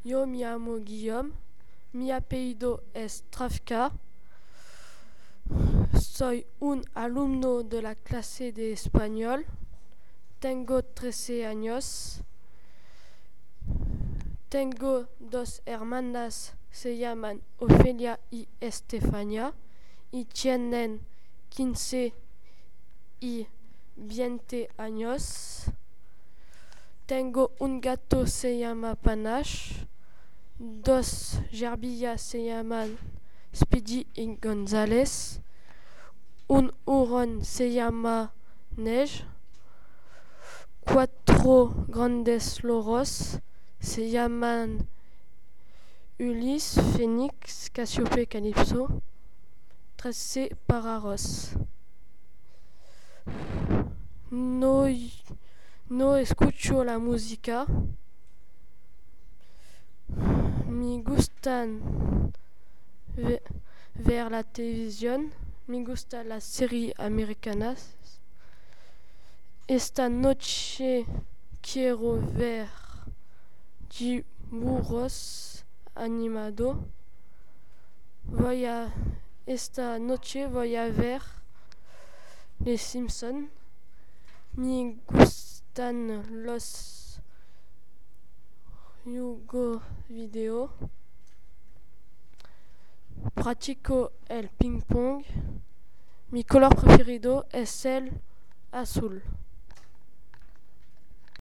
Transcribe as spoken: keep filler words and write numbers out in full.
Yo mi llamo Guillaume, mi apellido es Travka, soy un alumno de la clase de español, tengo trece años, tengo dos hermanas, se llaman Ofelia y Estefania, y tienen quince y veinte años. Tengo un gato, se llama Panache. Dos gerbillas se llaman Speedy y González. Un hurón se llama Neige. Cuatro grandes loros se llaman Ulysse, Phoenix, Cassiope, Calypso. Trece pájaros. No, no escucho la música. Me gustan ve- ver la televisión. Me gusta las series americanas. Esta noche quiero ver dibujos animados. Voy a esta noche voy a ver Les Simpsons. Me gustan los juegos video. Practico el ping pong. Mi color preferido es el azul.